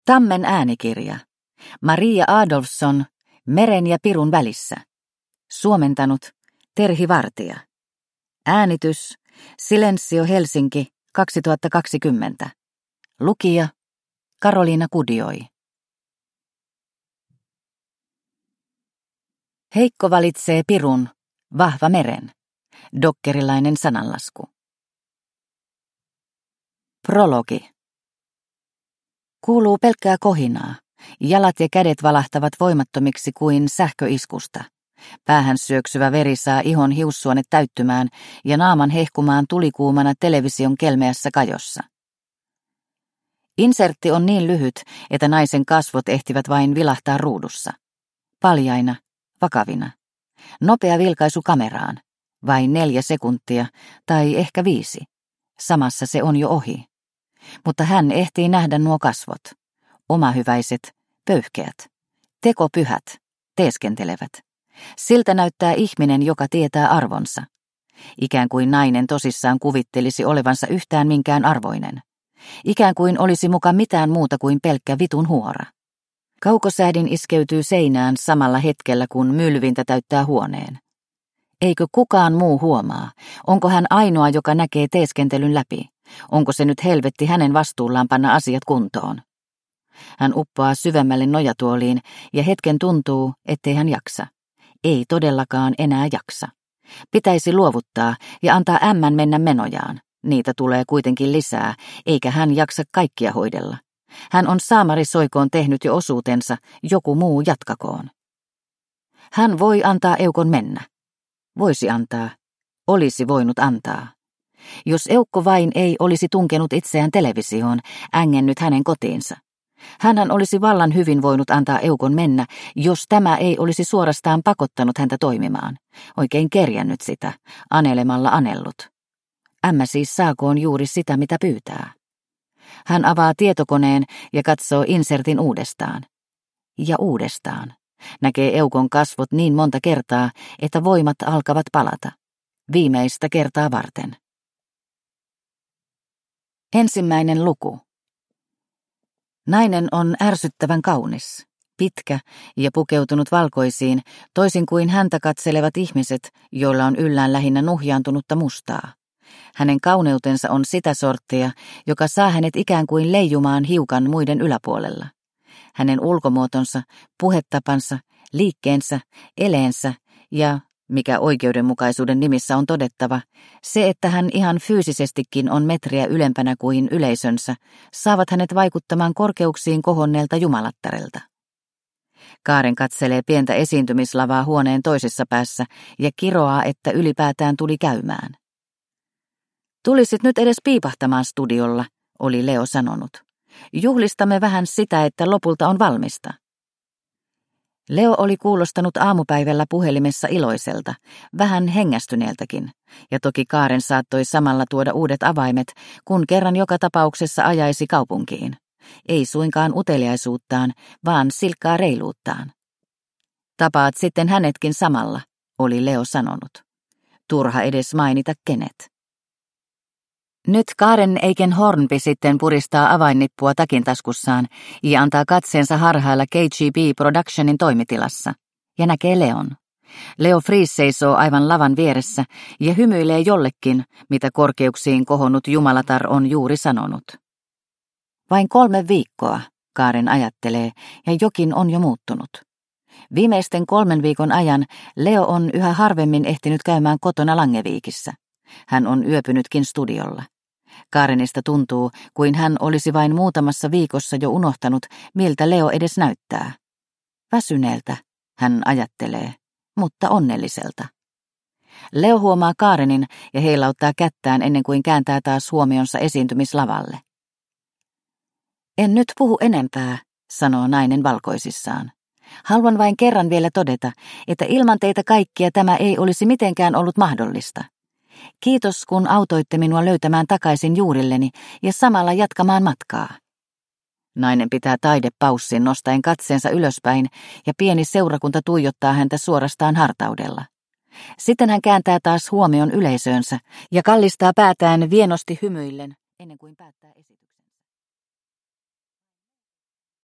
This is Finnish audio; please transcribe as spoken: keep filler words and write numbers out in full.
Tammen äänikirja. Maria Adolfsson, Meren ja pirun välissä. Suomentanut Terhi Vartija. Äänitys Silensio Helsinki kaksituhattakaksikymmentä. Lukija Karoliina Kudioi. Heikko valitsee pirun, vahva meren. Dokkerilainen sananlasku. Prologi. Kuuluu pelkkää kohinaa. Jalat ja kädet valahtavat voimattomiksi kuin sähköiskusta. Päähän syöksyvä veri saa ihon hiussuonet täyttymään ja naaman hehkumaan tulikuumana television kelmeässä kajossa. Insertti on niin lyhyt, että naisen kasvot ehtivät vain vilahtaa ruudussa. Paljaina, vakavina. Nopea vilkaisu kameraan. Vain neljä sekuntia, tai ehkä viisi. Samassa se on jo ohi. Mutta hän ehtii nähdä nuo kasvot. Omahyväiset, pöyhkeät. Tekopyhät, teeskentelevät. Siltä näyttää ihminen, joka tietää arvonsa. Ikään kuin nainen tosissaan kuvittelisi olevansa yhtään minkään arvoinen. Ikään kuin olisi muka mitään muuta kuin pelkkä vitun huora. Kaukosäädin iskeytyy seinään samalla hetkellä, kun mylvintä täyttää huoneen. Eikö kukaan muu huomaa? Onko hän ainoa, joka näkee teeskentelyn läpi? Onko se nyt helvetti hänen vastuullaan panna asiat kuntoon? Hän uppoaa syvemmälle nojatuoliin ja hetken tuntuu, ettei hän jaksa. Ei todellakaan enää jaksa. Pitäisi luovuttaa ja antaa ämmän mennä menojaan. Niitä tulee kuitenkin lisää, eikä hän jaksa kaikkia hoidella. Hän on saamari soikoon tehnyt jo osuutensa, joku muu jatkakoon. Hän voi antaa eukon mennä. Voisi antaa. Olisi voinut antaa. Jos eukko vain ei olisi tunkenut itseään televisioon, ängennyt hänen kotiinsa. Hänhän olisi vallan hyvin voinut antaa eukon mennä, jos tämä ei olisi suorastaan pakottanut häntä toimimaan. Oikein kerjännyt sitä, anelemalla anellut. Ämmä siis saakoon juuri sitä, mitä pyytää. Hän avaa tietokoneen ja katsoo insertin uudestaan. Ja uudestaan. Näkee eukon kasvot niin monta kertaa, että voimat alkavat palata. Viimeistä kertaa varten. Ensimmäinen luku. Nainen on ärsyttävän kaunis, pitkä ja pukeutunut valkoisiin, toisin kuin häntä katselevat ihmiset, joilla on yllään lähinnä nuhjaantunutta mustaa. Hänen kauneutensa on sitä sorttia, joka saa hänet ikään kuin leijumaan hiukan muiden yläpuolella. Hänen ulkomuotonsa, puhetapansa, liikkeensä, eleensä ja, mikä oikeudenmukaisuuden nimissä on todettava, se, että hän ihan fyysisestikin on metriä ylempänä kuin yleisönsä, saavat hänet vaikuttamaan korkeuksiin kohonneelta jumalattarelta. Kaaren katselee pientä esiintymislavaa huoneen toisessa päässä ja kiroaa, että ylipäätään tuli käymään. Tulisit nyt edes piipahtamaan studiolla, oli Leo sanonut. Juhlistamme vähän sitä, että lopulta on valmista. Leo oli kuulostanut aamupäivällä puhelimessa iloiselta, vähän hengästyneeltäkin, ja toki Kaaren saattoi samalla tuoda uudet avaimet, kun kerran joka tapauksessa ajaisi kaupunkiin. Ei suinkaan uteliaisuuttaan, vaan silkkaa reiluuttaan. Tapaat sitten hänetkin samalla, oli Leo sanonut. Turha edes mainita kenet. Nyt Karen Eikenhornby sitten puristaa avainnippua takintaskussaan ja antaa katseensa harhailla K G B Productionin toimitilassa ja näkee Leon. Leo Fries seisoo aivan lavan vieressä ja hymyilee jollekin, mitä korkeuksiin kohonnut jumalatar on juuri sanonut. Vain kolme viikkoa, Karen ajattelee, ja jokin on jo muuttunut. Viimeisten kolmen viikon ajan Leo on yhä harvemmin ehtinyt käymään kotona Langeviikissä. Hän on yöpynytkin studiolla. Karenista tuntuu, kuin hän olisi vain muutamassa viikossa jo unohtanut, miltä Leo edes näyttää. Väsyneeltä, hän ajattelee, mutta onnelliselta. Leo huomaa Karenin ja heilauttaa kättään ennen kuin kääntää taas huomionsa esiintymislavalle. En nyt puhu enempää, sanoo nainen valkoisissaan. Haluan vain kerran vielä todeta, että ilman teitä kaikkia tämä ei olisi mitenkään ollut mahdollista. Kiitos, kun autoitte minua löytämään takaisin juurilleni ja samalla jatkamaan matkaa. Nainen pitää taidepaussin nostaen katseensa ylöspäin ja pieni seurakunta tuijottaa häntä suorastaan hartaudella. Sitten hän kääntää taas huomion yleisöönsä ja kallistaa päätään vienosti hymyillen ennen kuin päättää esityksen.